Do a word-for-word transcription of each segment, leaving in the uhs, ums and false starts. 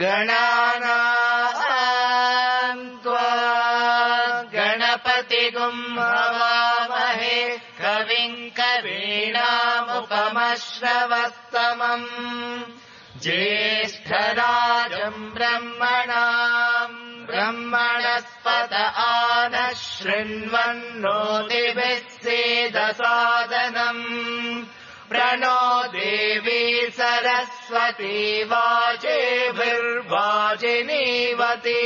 गणानाम् त्वा गणपतिगुं हवामहे कविम् कवीनामुपमश्रवस्तमम् ज्येष्ठराजम् ब्रह्मणाम् ब्रह्मणस्पत आनः शृण्वन्नोतिभिः सीदसादनम् प्रणो देवी सरस्वती वाजेभिर्वाजिनीवती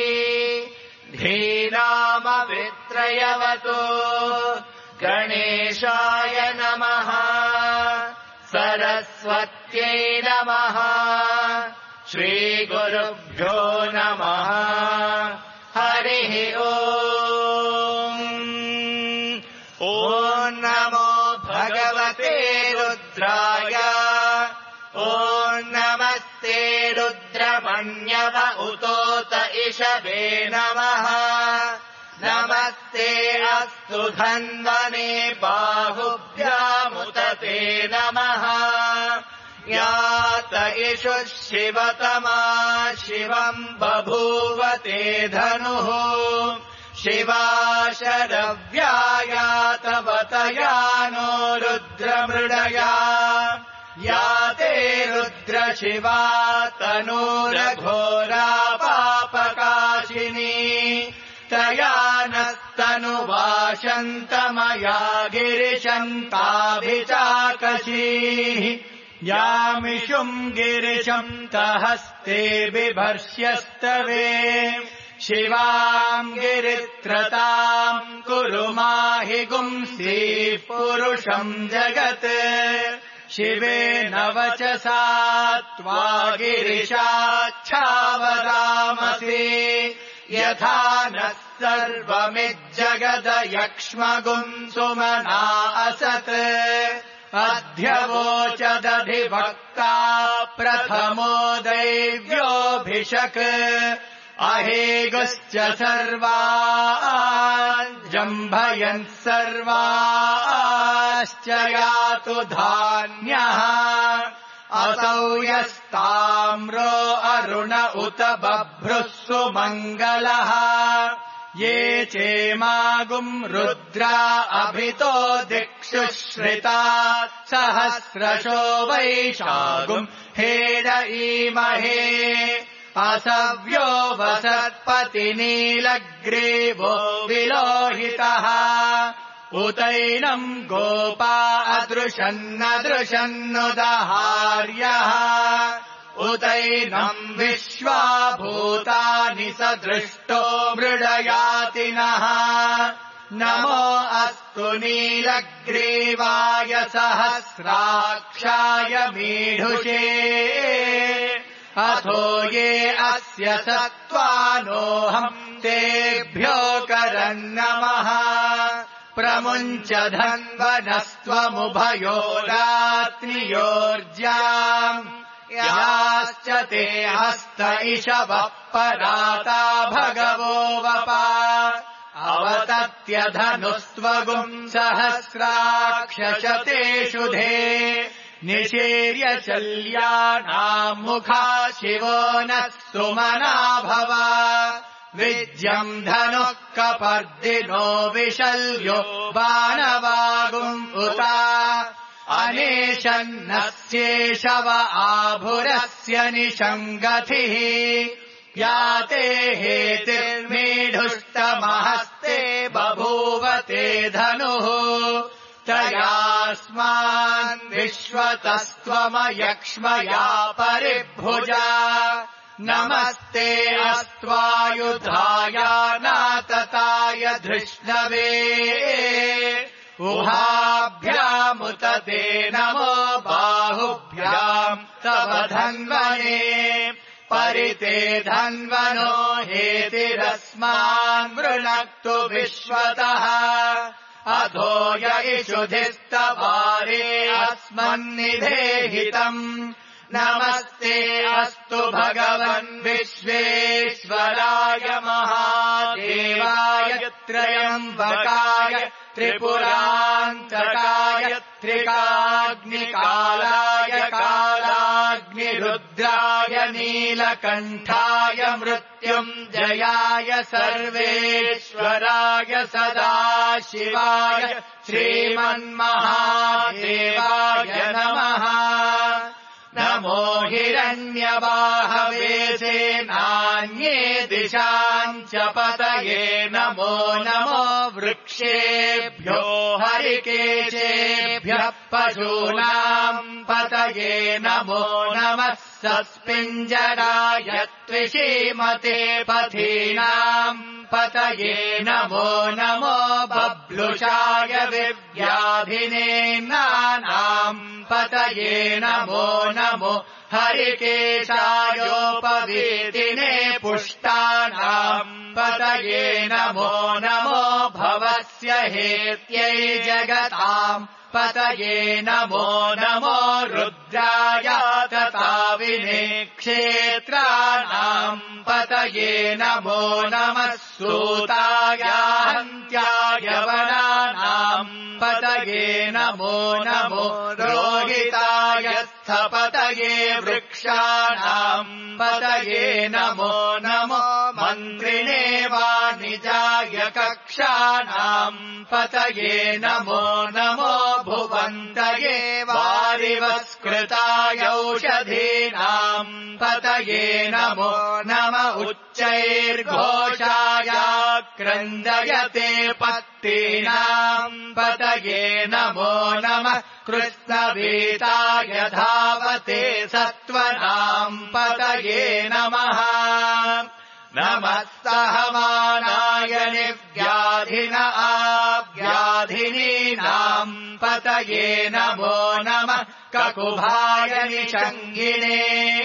धीनामवित्रयवतु गणेशाय नमः सरस्वत्यै नमः श्रीगुरुभ्यो नमः हरिः ओम् ॐ नमो भगवते रुद्राय ॐ नमस्ते रुद्रमण्यव उतोत इषवे नमः नमस्ते अस्तु धन्वने बाहुभ्यामुत ते नमः यात इषु शिवतमा शिवम् बभूव ते धनुः शिवा शरव्यायातवतया नो रुद्रमृडया या ते रुद्रशिवा तनूरघोरा पापकाशिनी तया नस्तनुवाशन्तमया गिरिशन्ताभिचाकशीः यामिषुम् गिरिशम् तहस्ते बिभर्ष्यस्तवे शिवाम् गिरित्रताम् कुरु माहि गुंसीः पुरुषम् जगत् शिवेन वचसा त्वा गिरिशाच्छावदामसि यथा नः सर्वमिज्जगदयक्ष्मगुम् सुमना असत् अध्यवोचदधिवक्ता प्रथमो दैव्योऽभिषक् अहेगश्च सर्वान् जम्भयन् सर्वाश्च यातु धान्यः असौ यस्ताम्रो अरुण उत बभ्रुः सुमङ्गलः ये चेमागुम् रुद्रा अभितो दिक्षु श्रिता सहस्रशो वैशागुम् हेड ईमहे असव्यो वसत्पतिनीलग्रीवो विलोहितः उतैनम् गोपा अदृशन्नदृशन्नुदहार्यः उतैनम् विश्वा भूतानि सदृष्टो मृडयातिनः नमो अस्तु नीलग्रीवाय सहस्राक्षाय मीढुषे अथो ये अस्य सत्त्वानोऽहम् तेभ्यो करन्नमः प्रमुञ्च धन्वनस्त्वमुभयोरात्नियोर्ज्याम् याश्च ते हस्त इषवः पराता भगवो वपा अवतत्यधनुस्त्वगुम् सहस्राक्षशतेषु धे निशीर्य शल्यानाम् मुखा शिवो नः सुमना भव विज्यम् धनुः कपर्दिनो विशल्यो बाणवागुम् उता अनेशन्नस्येषव आभुरस्य निषङ्गतिः याते हेतिर्मीढुष्टमहस्ते बभूव ते धनुः तयास्मान् विश्वतस्त्वमयक्ष्मया परिभुजा नमस्ते अस्त्वायुधाय नातताय धृष्णवे उभाभ्यामुत ते नमो बाहुभ्याम् तव धन्वने परिते धन्वनो हेतिरस्मान् वृणक्तु विश्वतः अधो य इषुधिस्तवारे अस्मन्निधेहितम् नमस्ते अस्तु भगवन् विश्वेश्वराय महादेवाय त्रयम्बकाय त्रिपुरान्तकाय त्रिकाग्निकालाय कालाग्नि रुद्राय नीलकण्ठाय मृत्युञ्जयाय सर्वेश्वराय सदाशिवाय श्रीमन्महादेवाय नमः। नमो हिरण्यबाहवे सेनान्ये दिशाम् च पतये नमो नमो वृक्षेभ्यो हरिकेशेभ्यः पशूनाम् पतये नमो नमः सस्मिञ्जराय त्विषीमते पथीनाम् पतये नमो नमो बभ्लुषाय विव्याधिने नानाम् पतये नमो नमो हरिकेशायोपवीतिने पुष्टानाम् पतये नमो नमो भवस्य हेत्यै जगताम् पतये नमो नमो रुद्राय तताविने क्षेत्राणाम् पतये नमो नमः सूताय हन्त्याय वनानाम् पतये नमो नमो रोहिताय स्थपतये वृक्षाणाम् पतये नमो नमो मन्त्रिणे वाणिजाय कक्षाणाम् पतये नमो नमो भुवन्तये वारिवस्कृताय औषधीनाम् पतये नमो नम उच्चैर्घोषाय क्रन्दयते पत्तीनाम् पतये नमो नमः कृष्णवीताय धावते सत्त्वनाम् पतये नमः। नमः सहमानाय निव्याधिन आव्याधिनीनाम् पतये नमो नमः ककुभाय निषङ्गिने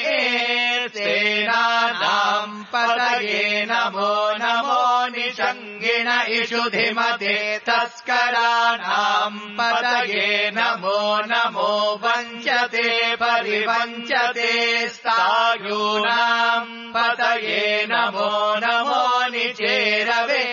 सेनानाम् पतये नमो नमो निषङ्गिण इषुधिमते तस्कराणाम् पतये नमो नमो वञ्चते परिवञ्चते स्थायूनाम् पतये नमो नमो निचेरवे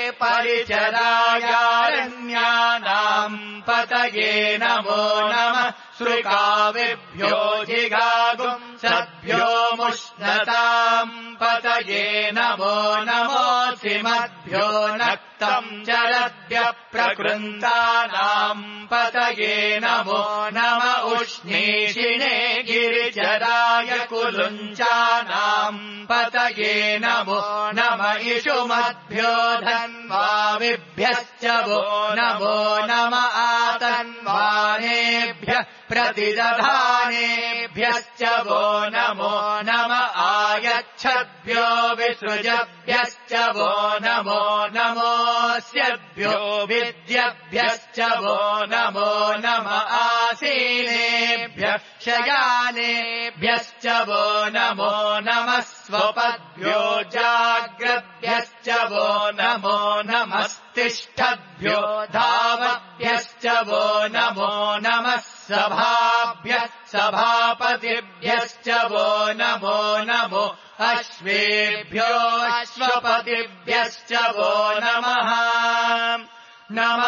परिचरायारण्यानाम् पतये नमो नमः श्रुकाविभ्यो जिगागुम् सद्भ्यो मुष्णताम् पतये नमो नमो सिमद्भ्यो नक्तम् चरद्भ्यः प्रकृन्तानाम् पतये नमो नम उष्णीषिणे गिरिचराय कुलुञ्चानाम् पतये नमो नम इषुमद्भ्यो धन्वाविभ्यश्च वो नमो नम आतन्वानेभ्यः प्रतिदधानेभ्यश्च वो नमो नम आयच्छद्भ्यो विसृजभ्यश्च वो नमो नमोऽस्यभ्यो विद्यभ्यश्च वो नमो नम आसीनेभ्यः शयानेभ्यश्च वो नमो नमः स्वपद्भ्यो जाग्रद्भ्यश्च वो नमो नमस्तिष्ठद्भ्यो धावद्भ्यश्च वो नमो नमः सभाभ्यः सभापतिभ्यश्च वो नमो नमो अश्वेभ्यो अश्वपतिभ्यश्च वो नमः। नम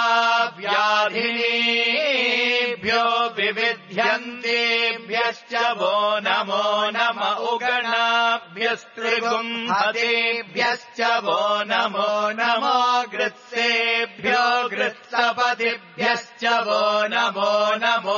आव्याधिनीभ्यो विविध्यन्तेभ्यश्च वो नमो नम उगणाभ्यस्त्रिगुंहतेभ्यश्च वो नमो नमो गृत्सेभ्यो गृत्सपतिभ्यश्च वो नमो नमो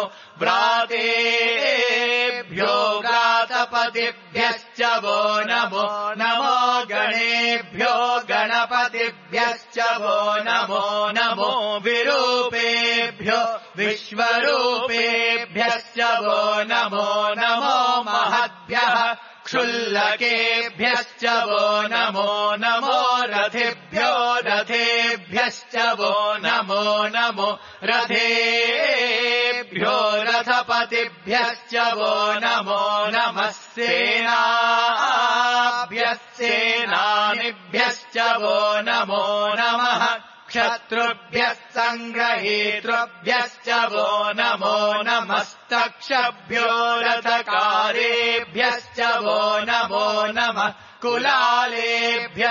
व्रातेभ्यो व्रातपतिभ्यश्च वो नमो नमो गणेभ्यो गणपतिभ्यश्च वो नमो नमो विरूपेभ्यो विश्वरूपेभ्यश्च वो नमो नमो महद्भ्यः क्षुल्लकेभ्यश्च वो नमो नमो रथेभ्यो रथेभ्यश्च वो नमो नमो रथेभ्यो रथपतिभ्यश्च वो नमो नमः सेनाभ्यः सेनानिभ्यश्च वो नमो नमः क्षत्रुभ्यः सङ्ग्रहेतृभ्यश्च वो नमो नमस्तक्षभ्यो रथकारेभ्यश्च वो नमो नमः कुलालेभ्यः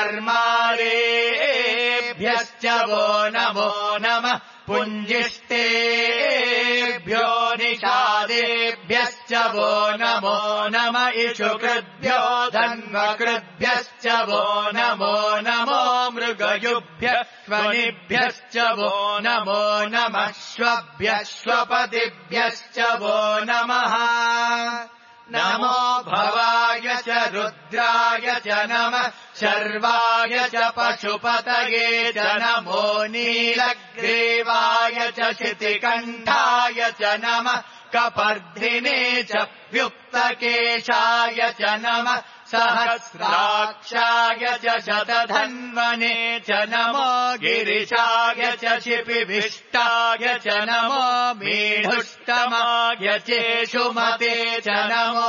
कर्मारेभ्यश्च वो नमो नमः पुञ्जिष्टेभ्यो निषादेभ्यश्च वो नमो नम इषुकृद्भ्यो धन्वकृद्भ्यश्च वो नमो नमो मृगयुभ्यश्वनिभ्यश्च वो नमो नमः श्वभ्यश्वपतिभ्यश्च वो नमः नमो भवाय च रुद्राय च नमः शर्वाय च पशुपतये च नमो नीलग्रीवाय च शितिकण्ठाय च नमः कपर्धिने च व्युक्तकेशाय च नमः सहस्राक्षाय च शतधन्वने च नमो गिरिशाय च शिपिविष्टाय च नमो मीढुष्टमाय चेषुमते च नमो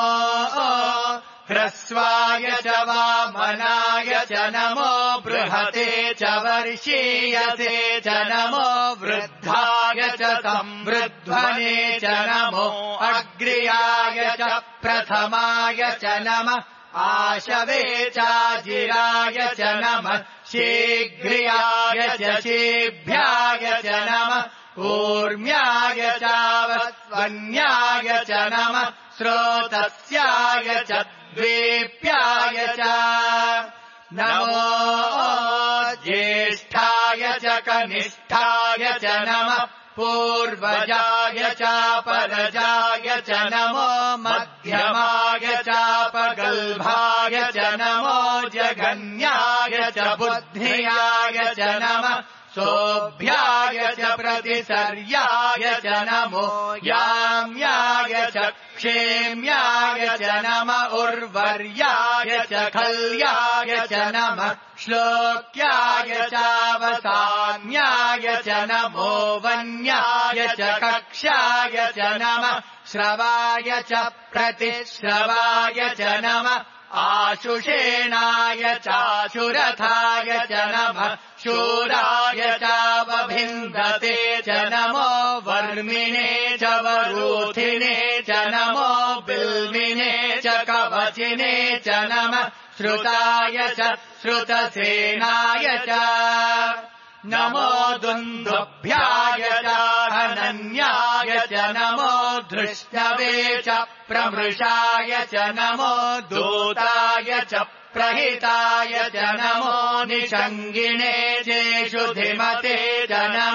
ह्रस्वाय च वामनाय च नमो बृहते च वर्षीयसे च नमो वृद्धाय च संवृध्वने च नमो अग्र्याय च प्रथमाय च नमः आशवे चाजिराय च नमः शीघ्र्याय च शीभ्याय च नमः कूर्म्याय चावस्वन्याय च नमः स्रोतस्याय च द्वीप्याय च नमो ज्येष्ठाय च कनिष्ठाय च नमः पूर्वजाय चापरजाय च नमो मध्यमाय चापगल्भाय च नमो जघन्याय च बुद्धियाय च नमः सोऽभ्याय च प्रतिसर्याय च नमो याम्याय च क्षेम्याय च नमः उर्वर्याय च खल्याय च नमः श्लोक्याय चावसान्याय च नमो वन्याय च कक्ष्याय च नमः श्रवाय च प्रतिश्रवाय च नमः आशुषेणाय चाशुरथाय च नमः शूराय चावभिन्दते च नमो वर्मिणे च वरूथिने च नमो बिल्विने च कवचिने च नमः श्रुताय च श्रुतसेनाय च नमो दुन्दुभ्याय च हनन्याय च नमो धृष्टवे च प्रमृषाय च नमो दूताय च प्रहिताय च नमो निषङ्गिणे चेषु धिमते च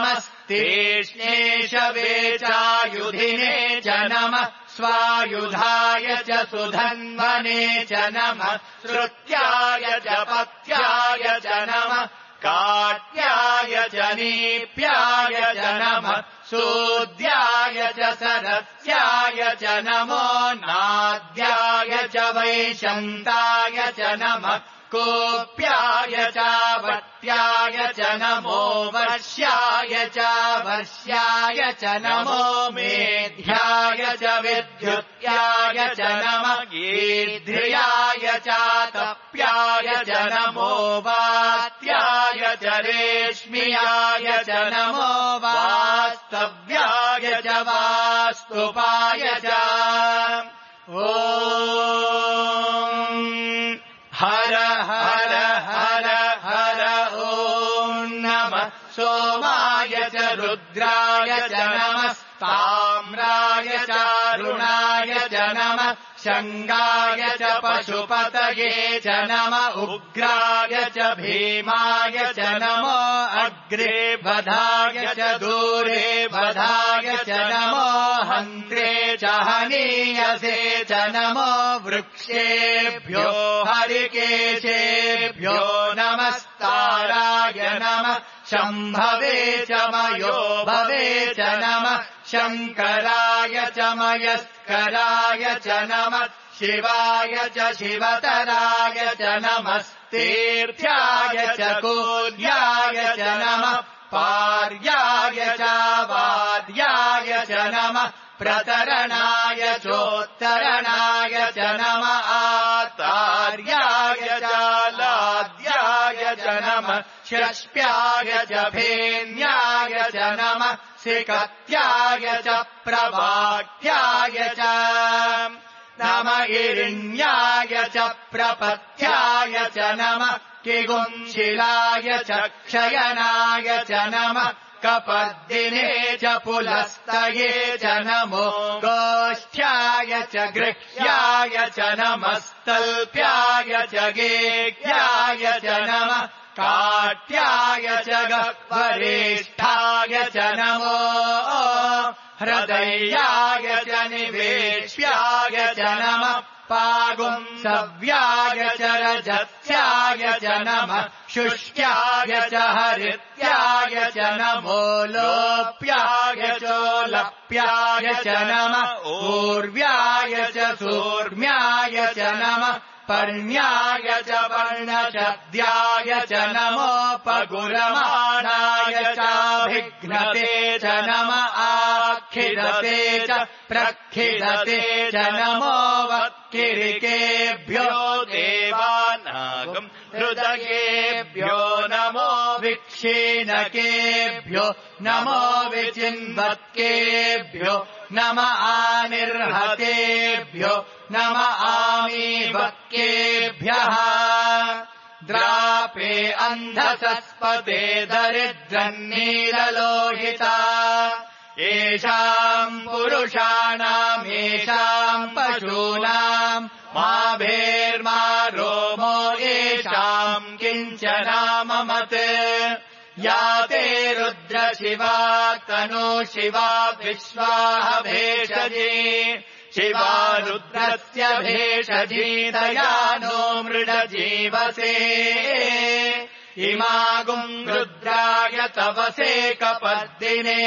नमस्तीक्ष्णेशवे चायुधिने च नमः स्वायुधाय च सुधन्वने च नमः श्रुत्याय च पत्याय च नमः काट्याय च नीप्याय च नमः सूद्याय च सरस्याय च नमो नाद्याय च वैशन्ताय च नमः कोप्याय चावट्याय च नमो वर्ष्याय चावर्ष्याय च नमो मेध्याय च विद्युत्याय च नमः गीध्र्याय चातप्याय च नमो वात्याय च रेश्म्याय च नमो वास्तव्याय च वास्तुपाय च ॐ हर हर हर हर ॐ नमः सोमाय च रुद्राय च नमः ताम्राय चारुणाय च नमः शङ्गाय च पशुपतये च नमः उग्राय च भीमाय च नमो अग्रे वधाय च दूरे वधाय च नमो हन्त्रे च हनीयसे च नमो वृक्षेभ्यो हरिकेशेभ्यो नमस्ताराय नमः शम्भवे च मयो भवे च नमः शङ्कराय च मयस्कराय च नमः शिवाय च शिवतराय च नमस्तीर्थ्याय च कूर्याय च नमः पार्याय च वाद्याय च नमः प्रतरणाय चोत्तरणाय च नमः आतार्याय च लाद्याय च नमः षष्प्याय च भेन्याय च नमः सिकत्याय च प्रवाक्याय च नमः इरिण्याय च प्रपथ्याय च नमः किगुंशिलाय च क्षयनाय च नमः कपर्दिने च पुलस्तये च नमो गोष्ठ्याय च गृह्याय च नमस्तल्प्याय च गेह्याय च नमः काट्याय च गह्वरेष्ठाय च नमो हृदयाय च निवेश्याय च नमः पागुंसव्याय च रजस्याय च नमः शुष्क्याय च हरित्याय च नमो लोप्याय चोलप्याय च नमः ऊर्व्याय च सूर्म्याय च नमः पर्ण्याय च पर्णशब्द्याय च नमोपगुरमाणाय चाभिघ्नते च नम आखिदते च प्रखिदते च नमो वक्किरिकेभ्यो देवानागम् हृदयेभ्यो नमो विक्षीणकेभ्यो नमो विचिन्वत्केभ्यो नम आनिर्हतेभ्यो नम आमीवक्केभ्यः द्रापे अन्धसस्पते दरिद्रन्नीललोहिता येषाम् पुरुषाणाम् येषाम् पशूनाम् मा भेर्मा रोमो येषाम् किञ्चनाममत् या ते रुद्रशिवा तनु शिवा विश्वाह भेषजी शिवा रुद्रस्य भेषजीतया नो मृडजीवसे इमागुम् रुद्राय तवसे कपर्दिने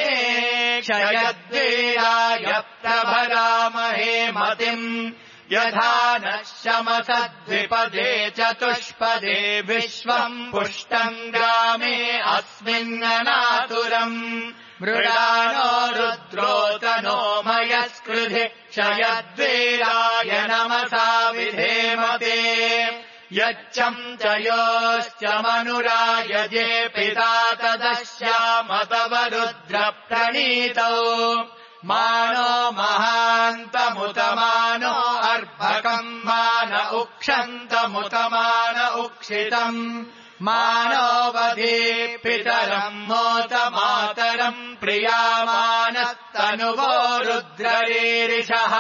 क्षयद्वीराय प्रभरामहे मतिम् यथा नः शमसद्विपदे चतुष्पदे विश्वम् पुष्टम् ग्रामे अस्मिन्ननातुरम् मृडानो रुद्रोतनो मयस्कृधि क्षयद्वीराय नमसा विधेमते यच्छम् च योश्च मनुरायजे पिता तदश्याम तव रुद्रप्रणीतौ मानो महान्तमुतमानो अर्भकम् मान उक्षन्तमुतमान उक्षितम् मानोवधे पितरम् मोत मातरम् प्रियामानस्तनुवो रुद्ररीरिषः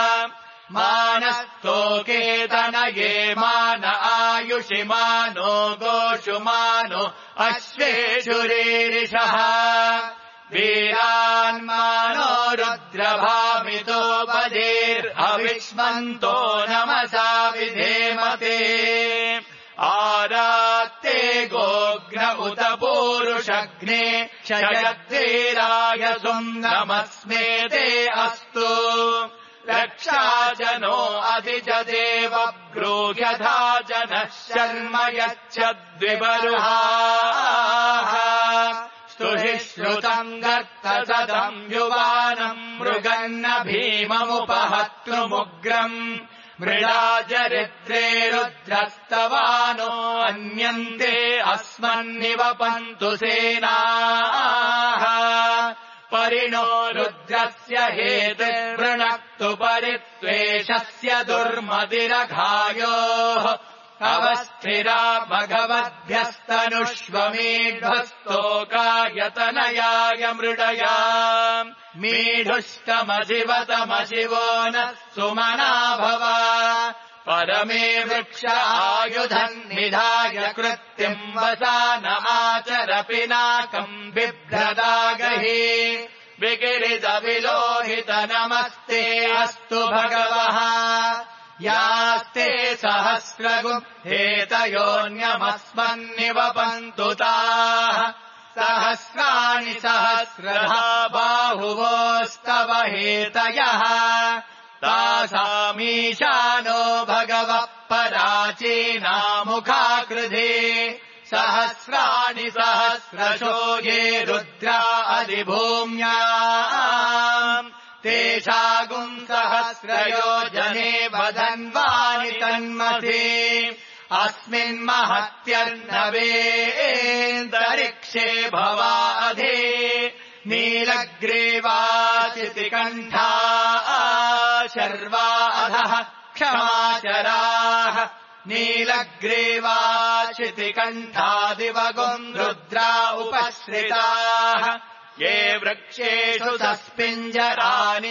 मानस्तोकेतनये मान आयुषि मानो गोषु मानो अश्वेषु रीरिषः वीरान्मानो रुद्रभामितो बधेर्हविष्मन्तो नमसा विधेमते आरात्ते गोघ्न उत पूरुषघ्ने क्षयद्वीराय सुम्नमस्मे ते अस्तु रक्षा जनो अधिजदेव ब्रूह्यथा जनः शर्म यच्छद्विबर्हाः स्तुहि श्रुतम् गर्तसदम् युवानम् मृगन्न भीममुपहत्तुमुग्रम् मृडाचरित्रे रुद्रस्तवानो अन्यन्ते अस्मन्निवपन्तु सेनाः परिणो रुद्रस्य हेतुर्वृणक्तु परित्वेषस्य दुर्मतिरघायोः अवस्थिरा भगवद्भ्यस्तनुष्वमीढ्वस्तोकायतनयाय मृडया मीढुष्टमशिवतमशिवो नः सुमना भव परमे वृक्ष आयुधम् निधाय कृत्तिम् वसानमाचर पिनाकम् बिभ्रदागहि विकिरितविलोहित नमस्ते अस्तु भगवः यास्ते सहस्रगुम् हेतयोऽन्यमस्मन्निवपन्तु ताः सहस्राणि सहस्रधा बाहुवोस्तव हेतयः तासामीशानो भगवः पराचीनामुखाकृधे सहस्राणि सहस्रशो ये रुद्रा अधिभूम्याम् तेषागुम् सहस्रयोजने वदन्वानि तन्मथे अस्मिन्महत्यर्णवेऽन्तरिक्षे भवाधे नीलग्रीवाचितिकण्ठा शर्वा अधः क्षमाचराः नीलग्रीवाचितिकण्ठादिवगुम् रुद्रा उपश्रिताः ये वृक्षेषु सस्पिञ्जरा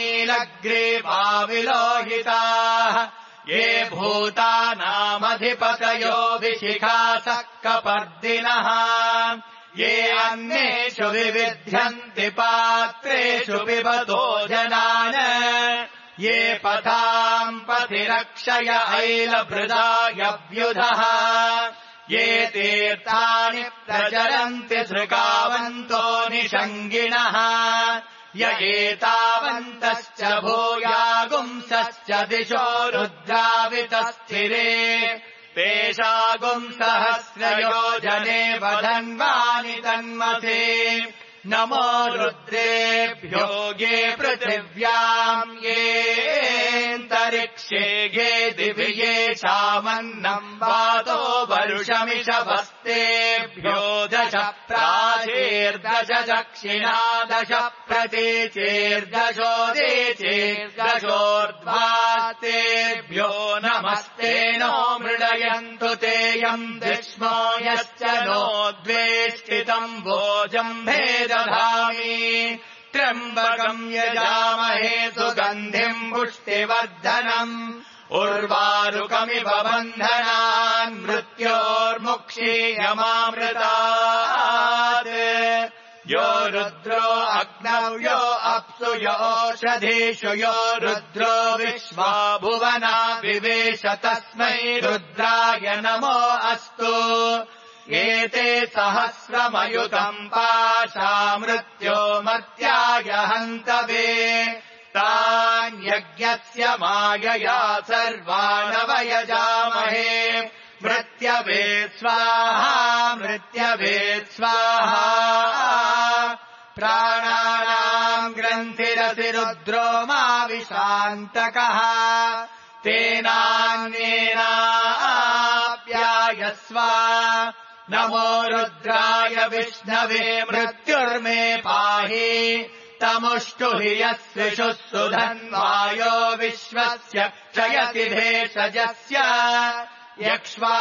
नीलग्रीवाविलोहिताः ये भूतानामधिपतयो विशिखासः कपर्दिनः ये अन्येषु विविध्यन्ति पात्रेषु पिबतो जनान् ये पथाम् पथिरक्षय ऐलभृदायव्युधः ये तीर्थानि प्रचरन्ति धृकावन्तो निषङ्गिणः य एतावन्तश्च भूयागुंसश्च दिशो रुद्रावितस्थिरे तेषागुम् सहस्रयोजने वधन्वानि तन्मसे नमो रुद्रेभ्यो ये पृथिव्याम् येऽन्तरिक्षे ये दिवि येषामन्नम् वातो वरुषमिषभस्तेभ्यो दश प्राचीर्दश दक्षिणा दश प्रतीचीर्दशोदीचीर्दशोर्ध्वास्तेभ्यो नमस्ते नो मृडयन्तु तेयम् विष्णो यश्च नो द्वेष्टितम् भोजम् भेद त्र्यम्बकम् यजामहे सुगन्धिम् पुष्टिवर्धनम् उर्वारुकमिव बन्धनान् मृत्योर्मुक्षीयमामृतात् यो रुद्रो अग्नौ यो अप्सु योषधीषु यो रुद्रो विश्वा भुवना विवेश तस्मै रुद्राय नमो अस्तु एते सहस्रमयुतम् पाशा मृत्यो मर्त्याय हन्तवे तान्यज्ञस्य मायया सर्वानवयजामहे मृत्यवे स्वाहा मृत्यवे स्वाहा प्राणानाम् ग्रन्थिरसि रुद्रो मा विशान्तकः तेनान्येनाप्यायस्व नमो रुद्राय विष्णवे मृत्युर्मे पाहि तमुष्टु हि यस्विषुः सुधन्वायो विश्वस्य क्षयति भेषजस्य यक्ष्वा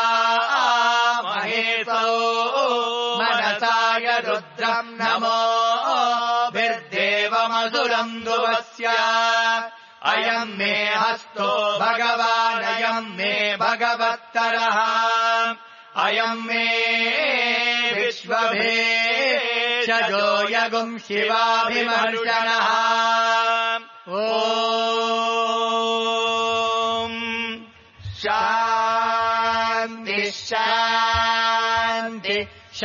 महेशो मनसाय रुद्रम् नमो भिर्देवमसुरम् दुवस्य अयम् मे हस्तो भगवानयम् मे भगवत्तरः अयम् मे विश्वभेषजो यगुम् शिवाभिमर्शनः ॐ शान्ति शान्ति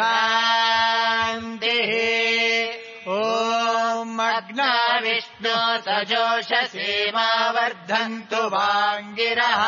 शान्तिः ॐ अग्ना विष्णो सजोषसीमा वर्धन्तु वाङ्गिरः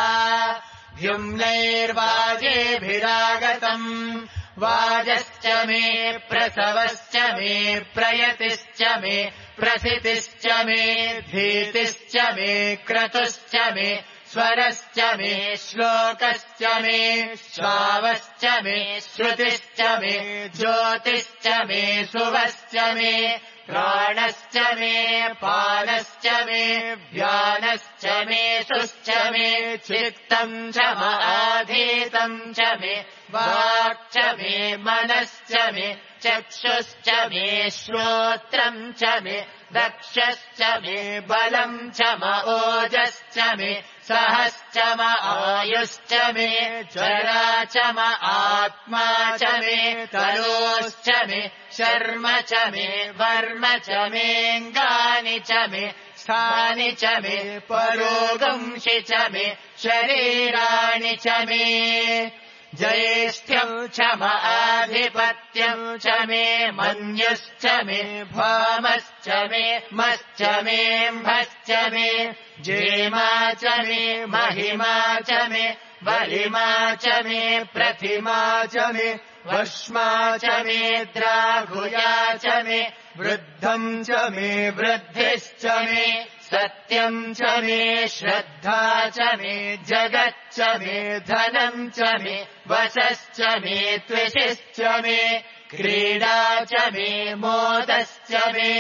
द्युम्नैर्वाजेभिरागतम् वाजश्च मे प्रसवश्च मे प्रयतिश्च मे प्रसितिश्च मे धीतिश्च मे क्रतुश्च मे स्वरश्च मे श्लोकश्च मे श्रावश्च मे श्रुतिश्च मे ज्योतिश्च मे शुभश्च मे प्राणश्च मे पानश्च मे व्यानश्च मे सुश्च मे चित्तम् च माधीतम् च मे वाक् च मे मनश्च मे चक्षुश्च मे श्रोत्रम् च मे दक्षश्च मे बलम् च म ओजश्च मे सहश्च म आयुश्च मे जरा च म आत्मा च मे तनोश्च मे शर्म च मे वर्म च मेऽङ्गानि च मे स्थानि च मे परोगंसि च मे शरीराणि च मे ज्येष्ठ्यम् च म आधिपत्यम् च मे मन्युश्च मे भामश्च मे मश्च मेऽम्भश्च मे जेमा च मे महिमा च मे बलिमा च मे प्रतिमा च मे वश्मा च मे द्राघुया च मे वृद्धम् च मे वृद्धिश्च मे सत्यम् च मे श्रद्धा च मे जगच्च मे धनम् च मे वशश्च मे त्विषिश्च मे क्रीडा च मे मोदश्च मे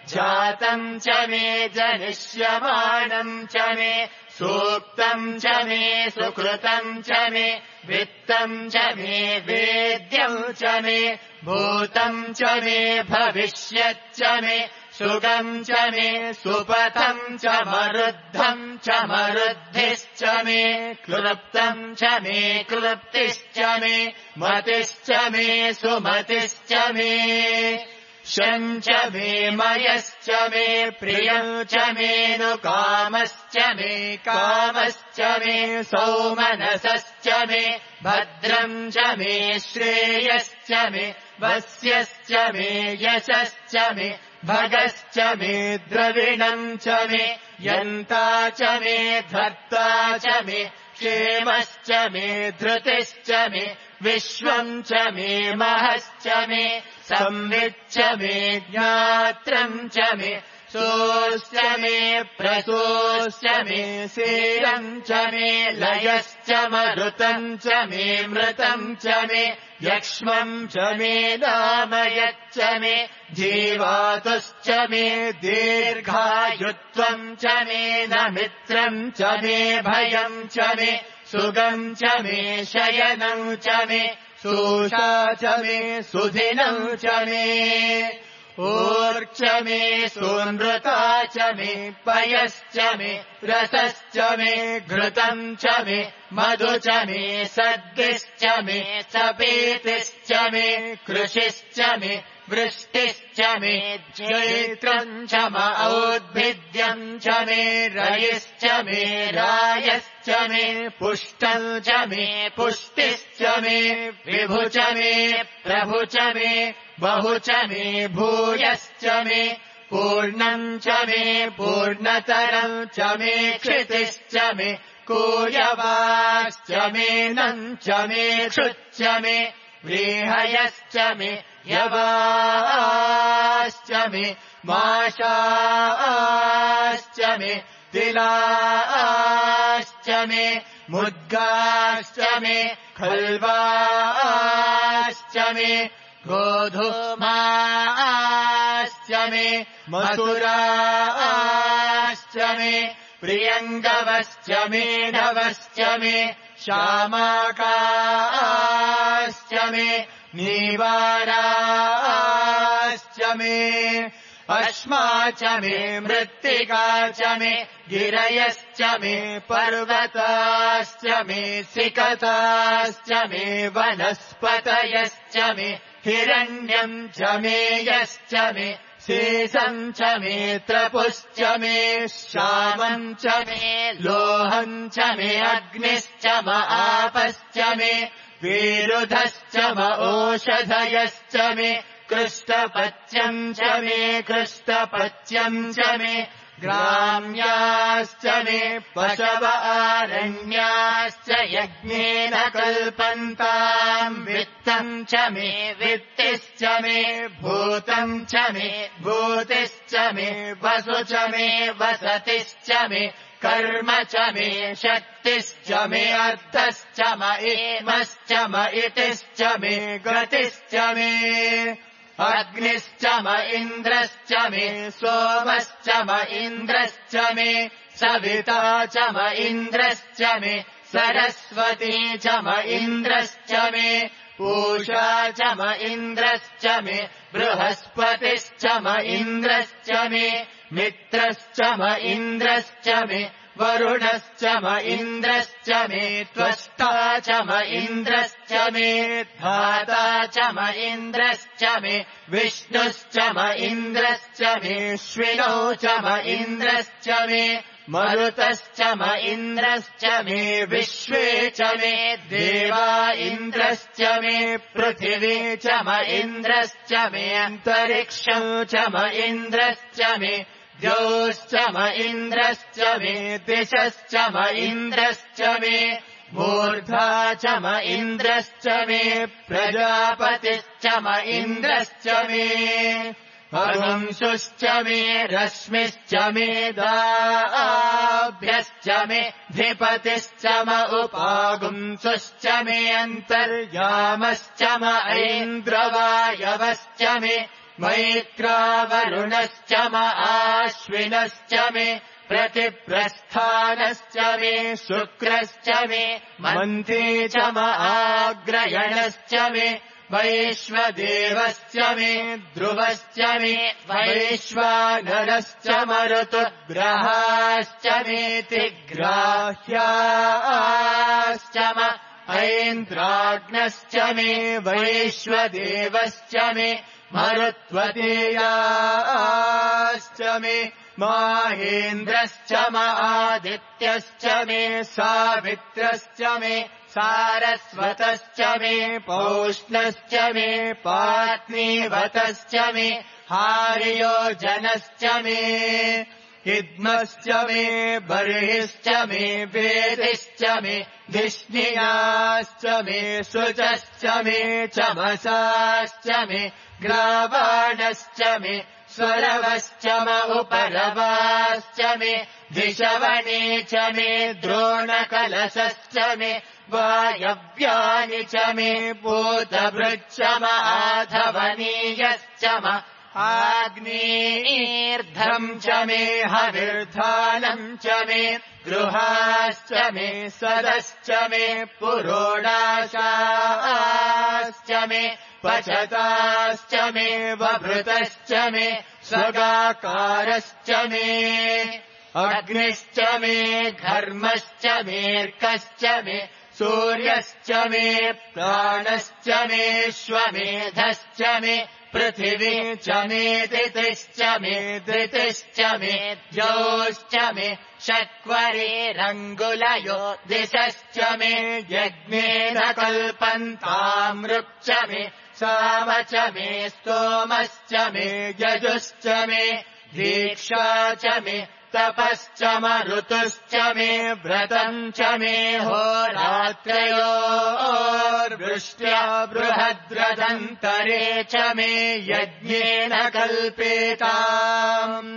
जातम् च मे जनिष्यमाणम् च मे सूक्तम् च मे सुकृतम् च मे वित्तम् च मे वेद्यम् च मे भूतम् च मे भविष्यच्च मे सुगम् च मे सुपथम् च मरुद्धम् च मरुद्धिश्च मे क्लृप्तम् च मे क्लृप्तिश्च मे मतिश्च मे सुमतिश्च मे शम् च मे मयश्च मे प्रियम् च मे नु कामश्च मे कामश्च मे सौमनसश्च मे भद्रम् च मे श्रेयश्च मे वस्यश्च मे यशश्च मे भगश्च मे द्रविणम् च मे यन्ता च मे धर्ता च मे क्षेमश्च मे धृतिश्च मे विश्वम् च मे महश्च मे संविच्च मे ज्ञात्रम् च मे सोऽश्च मे प्रसोऽश्च मे सेरम् च मे लयश्च मरुतम् च मे मृतम् च मे यक्ष्मम् च मे नामयच्च मे जीवातुश्च मे दीर्घायुत्वम् च मे न मित्रम् च मे भयम् च मे सुगम् च मे शयनम् च मे सूषा च मे सुधिनम् च मे ऊर्च मे सूनृता च मे पयश्च मे रसश्च मे घृतम् च मे मधु च मे सद्गिश्च मे सपेतिश्च मे कृषिश्च मे वृष्टिश्च मे चैत्रम् च म औद्भिद्यम् च मे रयिश्च मे रायश्च मे पुष्टम् च मे पुष्टिश्च मे विभु च मे प्रभु च मे बहु च मे भूयश्च मे पूर्णम् च मे पूर्णतरम् च मे क्षितिश्च मे कूयवाश्च मे नम् च मे क्षुच्च मे व्रीहयश्च मे यवाश्च मे माशाश्च मे तिलाश्च मे मुद्गाश्च मे खल्वाश्च मे गोधूमाश्च मे मधुराश्च मे प्रियङ्गवश्च मे नवश्च मे श्यामाकाश्च मे नीवाराश्च मे अश्मा च मे मृत्तिका च मे गिरयश्च मे पर्वताश्च मे सिकताश्च मे वनस्पतयश्च मे हिरण्यम् च मे यश्च मे शेषम् च मे त्रपुश्च मे श्यामम् च मे लोहम् च मे अग्निश्च म आपश्च मे विरुधश्च म ओषधयश्च मे कृष्टपच्यम् च मे कृष्टपच्यम् च मे ग्राम्याश्च मे पशव आरण्याश्च यज्ञेन कल्पन्ताम् वित्तम् च मे वित्तिश्च मे भूतम् च मे भूतिश्च मे वसु च मे वसतिश्च मे कर्म च मे शक्तिश्च मे अर्थश्च म एमश्च म इतिश्च मे गतिश्च मे अग्निश्च म इन्द्रश्च मे सोमश्च म इन्द्रश्च मे सविता च म इन्द्रश्च मे सरस्वती च म इन्द्रश्च मे पूषा च म इन्द्रश्च मे बृहस्पतिश्च म इन्द्रश्च मे मित्रश्च म इन्द्रश्च मे वरुणश्च म इन्द्रश्च मे त्वष्टा च म इन्द्रश्च मे धाता च म इन्द्रश्च मे विष्णुश्च म इन्द्रश्च मे श्विनौ च म इन्द्रश्च मे मरुतश्च म इन्द्रश्च मे विश्वे च मे देवा इन्द्रश्च मे पृथिवी च म इन्द्रश्च मे अन्तरिक्षम् च म इन्द्रश्च मे द्यौश्च म इन्द्रश्च मे दिशश्च म इन्द्रश्च मे मूर्धा च म इन्द्रश्च मे प्रजापतिश्च म इन्द्रश्च मे अगुंसुश्च मे रश्मिश्च मे दाभ्यश्च मे धिपतिश्च म उपागुंसुश्च मे अन्तर्यामश्च म ऐन्द्रवायवश्च मे मैत्रावरुणश्च म आश्विनश्च मे प्रतिप्रस्थानश्च मे शुक्रश्च मे मन्त्री च म आग्रयणश्च मे वैश्वदेवश्च मे ध्रुवश्च मे वैश्वानरश्च मरुतुग्रहाश्च मेतिग्राह्याश्च म ऐन्द्राग्नश्च मे वैश्वदेवश्च मे मरुत्वतीयाश्च मे माहेन्द्रश्च म आदित्यश्च मे सावित्रश्च मे सारस्वतश्च मे पौष्णश्च मे पात्नीवतश्च मे हार्योजनश्च मे हिद्मश्च मे बर्हिश्च मे वेदिश्च मे धिष्णियाश्च मे शुचश्च मे चमसाश्च मे ग्रावाणश्च मे स्वरवश्च म उपरवाश्च मे धिषवणे च मे द्रोणकलशश्च मे वायव्यानि च मे भूतभृच्च म आधवनीयश्च म आग्नेर्धम् च मे हविर्धानम् च मे गृहाश्च मे सदश्च मे पुरोडाशाश्च मे पचताश्च मे वभृतश्च मे स्वगाकारश्च मे अग्निश्च मे घर्मश्च मेऽर्कश्च मे सूर्यश्च मे प्राणश्च मेऽश्वमेधश्च मे पृथिवी च मे दितिश्च मे धृतिश्च मे द्यौश्च मे षट्वरेरङ्गुलयो दिशश्च मे यज्ञेन कल्पन्तामृक् च मे साम च मे स्तोमश्च मे यजुश्च मे दीक्षा च मे तपश्च मरुतुश्च मे व्रतम् च मे होरात्रयोर्वृष्ट्या बृहद्रदन्तरे च मे यज्ञेन कल्पेताम्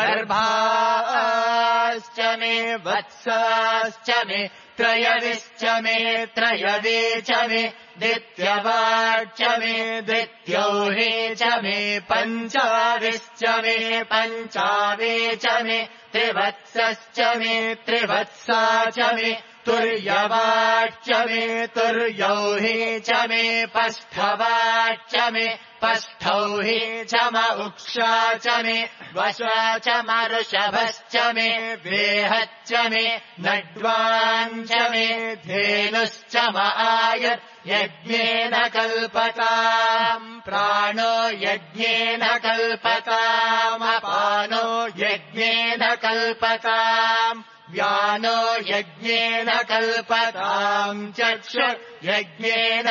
गर्भाश्च मे वत्साश्च मे त्रयविश्च मे त्रयवे च मे दित्यवाच्च मे दित्यौहे च मे पञ्चाविश्च मे पञ्चावे च मे त्रिवत्सश्च मे त्रिवत्सा च मे तुर्यवाच्च मे तुर्यौहे च मे पष्ठवाच्च मे पष्ठौहे च म उक्षा च मे वशा च मरुषभश्च मे वेहच्च मे नड्वाञ्च मे धेनुश्च म आयत् यज्ञेन कल्पताम् प्राणो यज्ञेन कल्पतामपानो यज्ञेन कल्पताम् व्यानो यज्ञेन कल्पताम् चक्षु यज्ञेन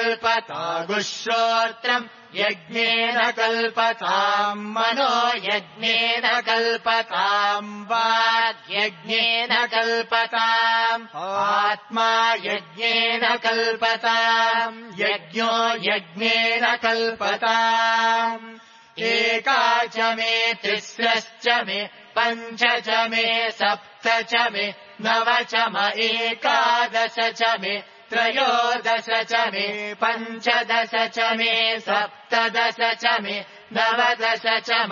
कल्पतागुश्रोत्रम् यज्ञेन कल्पताम् मनो यज्ञेन कल्पताम् वाक् यज्ञेन कल्पताम् आत्मा यज्ञेन कल्पताम् यज्ञो यज्ञेन कल्पताम् एका च मे तिस्रश्च मे पञ्च च मे सप्त च मे नव च म एकादश च मे त्रयोदश च मे पञ्चदश च मे सप्तदश च मे नवदश च म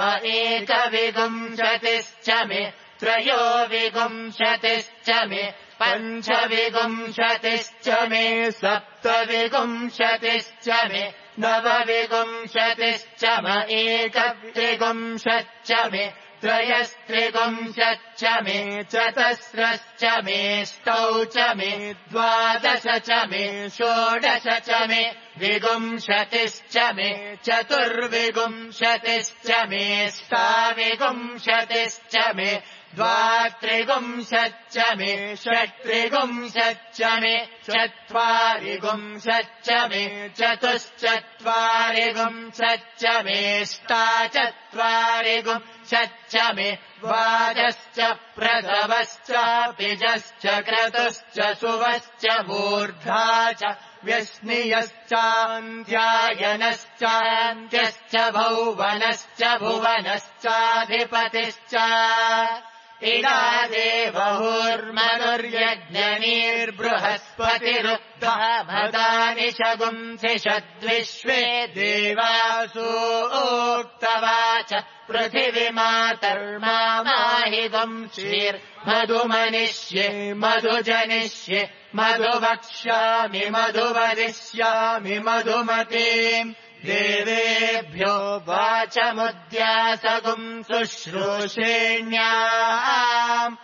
एकविंशतिश्च मे त्रयोविंशतिश्च मे पञ्चविंशतिश्च मे सप्तविंशतिश्च मे नवविंशतिश्च म एकत्रिंशच्च मे त्रयस्त्रिंशच्च मे चतस्रश्च मे ष्टौ च मे द्वादश च मे षोडश च मे विंशतिश्च मे चतुर्विंशतिश्च मे ष्टाविंशतिश्च मे द्वात्रिंशच्च मे षट्त्रिंशच्च मे चत्वारिंशच्च मे चतुश्चत्वारिंशच्च मे ष्टाचत्वारिंशच्च मे द्वादश्च प्रसवश्च बीजश्च क्रतुश्च सुवश्च मूर्धा च व्यस्नियश्चान्त्यायनश्चान्त्यश्च भौवनश्च भुवनश्चाधिपतिश्च इडा देवहुर्मनुर्यज्ञनीर्बृहस्पतिरुक्तः भदानि शगुंसि षद्विश्वे देवासूक्तवाच पृथिवीमातर्मामाहितम् श्रीर्मधुमनिष्ये मधुजनिष्ये मधुवक्ष्यामि मधुवदिष्यामि मधुमतीम् देवेभ्यो वाचमुद्यासगुम् शुश्रूषेण्याम्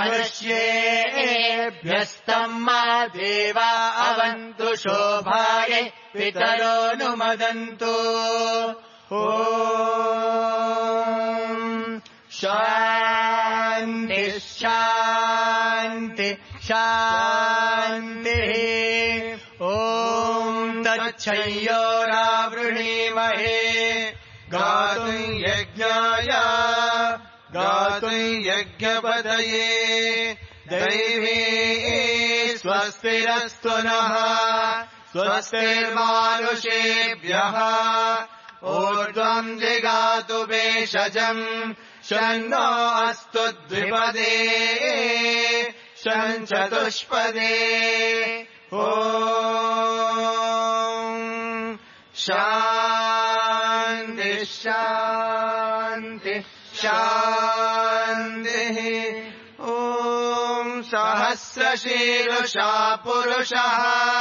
मनुष्येभ्यस्तम् मा देवा अवन्तु शोभायै पितरोऽनुमदन्तु ॐ शान्ति शान्ति शान्तिः ॐ तच्छयोरावृणीमहे गातुम् यज्ञाय गातुम् यज्ञपतये दैवी स्वस्तिरस्तु नः स्वस्तिर्मानुषेभ्यः ऊर्ध्वम् जिगातु भेषजम् शन्नो अस्तु द्विपदे शं चतुष्पदे ॐ शान्ति शान्ति शान्तिः ॐ सहस्रशीर्षा पुरुषः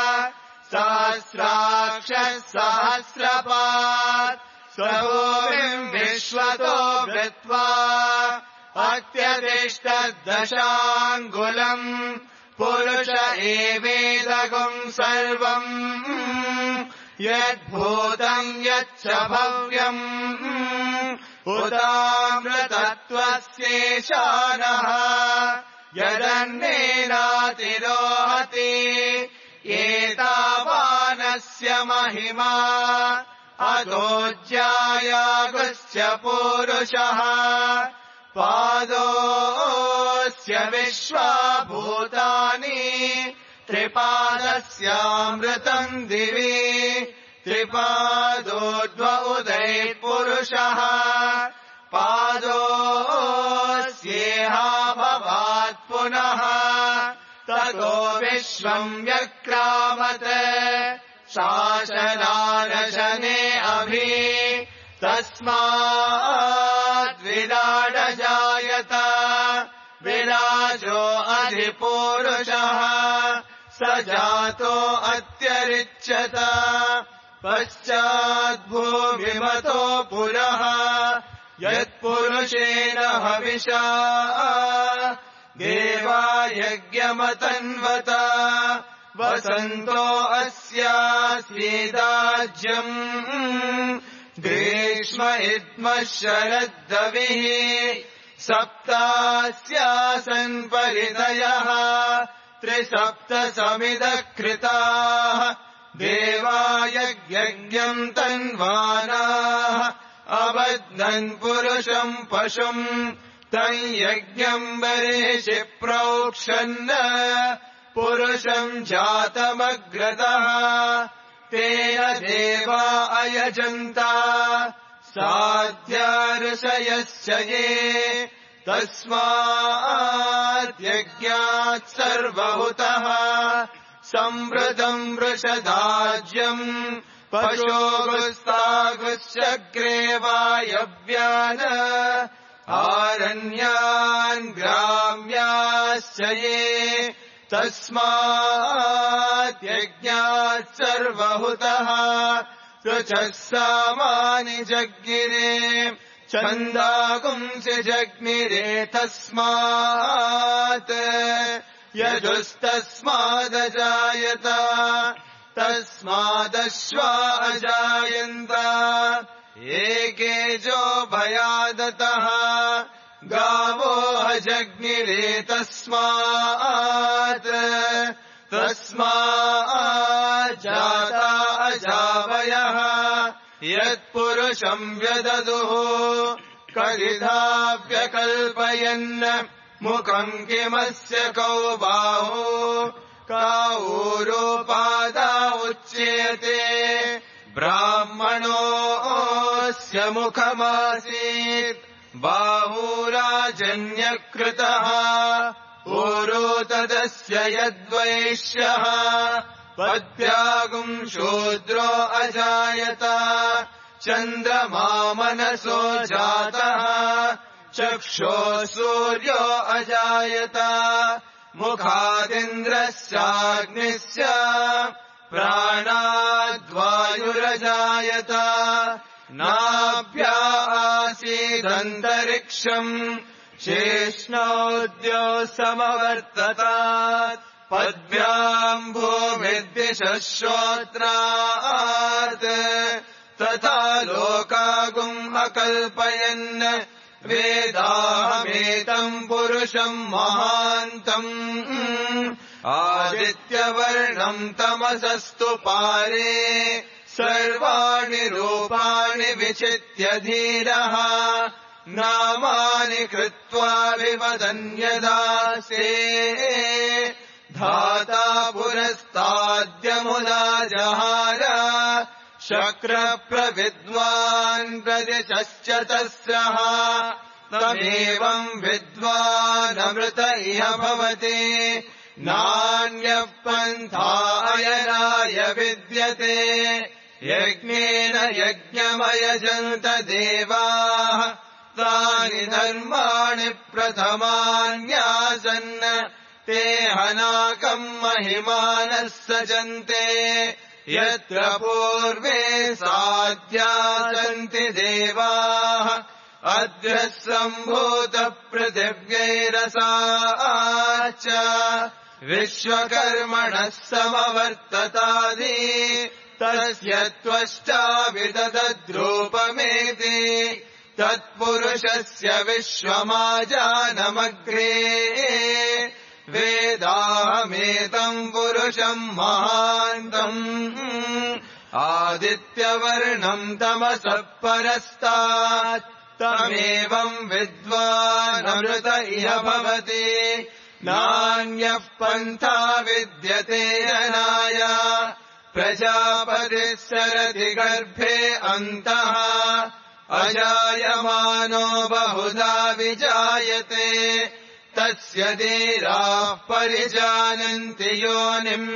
सहस्राक्षः सहस्रपात् स्वभूमिम् विश्वतो वृत्वा अत्यतिष्ठद्दशाङ्गुलम् पुरुष एवेदगुम् सर्वम् यद्भूतम् यच्च भव्यम् उदामृतत्वस्येशानः यदन्नेनातिरोहति एतावानस्य महिमा अदोज्यायागुश्च पुरुषः पादोऽस्य विश्वाभूतानि त्रिपादस्यामृतम् दिवि त्रिपादोऽद्व उदये पुरुषः पादोऽस्येहा भवात् पुनः ततो विश्वम् व्यक्रामत् शासनानशने अभि तस्माद् विराडजायत विराजो अधिपूरुषः स जातो अत्यरिच्यत पश्चाद्भूमिमतो पुरः यत्पुरुषेण हविषा देवा यज्ञमतन्वत वसन्तो अस्यास्येदाज्यम् ग्रीष्म इद्मः शरद्दविः सप्तास्यासन् परिदयः त्रिसप्त समिदः कृताः देवा यज्ञम् तन्वानाः अबध्नन् पुरुषम् पशुम् तम् यज्ञम् बर्हिषि प्रोक्षन् पुरुषम् जातमग्रतः तेन देवा अयजन्ता साध्या ऋषयश्च ये तस्मात् यज्ञात् सर्वहुतः संवृतम् वृषदाज्यम् पशोगुस्तागुश्चक्रे वायव्यान् आरण्यान् ग्राम्याश्च ये तस्मात् यज्ञात् सर्वहुतः ऋचः सामानि जज्ञिरे छन्दागुंसि जग्निरे तस्मात् यजुस्तस्मादजायत तस्मादश्वा अजायन्त एकेजो भयादतः गावो अजग्निरे तस्मात् तस्मात् जाता अजावयः यत्पुरुषम् व्यददुः कलिधा व्यकल्पयन् मुखम् किमस्य कौ बाहु काऊरोपादा उच्यते ब्राह्मणोऽस्य मुखमासीत् बाहुराजन्यकृतः ऊरो तदस्य यद्वैश्यः पद्भ्यागुम् शूद्रो अजायत चन्द्रमा मनसो जातः चक्षुः सूर्यो अजायत मुखादिन्द्रस्याग्निस्य प्राणाद्वायुरजायत नाभ्या आसीदन्तरिक्षम् शेष्णोद्यो समवर्तत पद्भ्याम् भूमिद्विषश्रोत्रात् तथा लोकागुम् अकल्पयन् वेदाहमेतम् पुरुषम् महान्तम् आदित्यवर्णम् तमसस्तु पारे सर्वाणि रूपाणि विचित्य धीरः नामानि कृत्वा विवदन्यदासे धाता पुरस्ताद्यमुदा जहार शक्रप्रविद्वान् प्रदिशश्च तस्रः तमेवम् विद्वानमृत इह भवति नान्यः पन्था अयनाय विद्यते यज्ञेन यज्ञमयजन्त देवाः तानि धर्माणि प्रथमान्यासन् ते हनाकम् महिमानः सजन्ते यत्र पूर्वे साध्या सन्ति देवाः अद्य सम्भूतः पृथिव्यैरसाच्च विश्वकर्मणः समवर्ततादि तस्य त्वष्टा विदधद्रूपमेति तत्पुरुषस्य विश्वमाजानमग्रे वेदाहमेतम् पुरुषम् महान्तम् आदित्यवर्णम् तमसः परस्तात् तमेवम् विद्वानमृत इह भवति नान्यः पन्था विद्यते अनाय प्रजापतिः सरति गर्भे अन्तः अजायमानो बहुधा विजायते तस्य धीराः परिजानन्ति योनिम्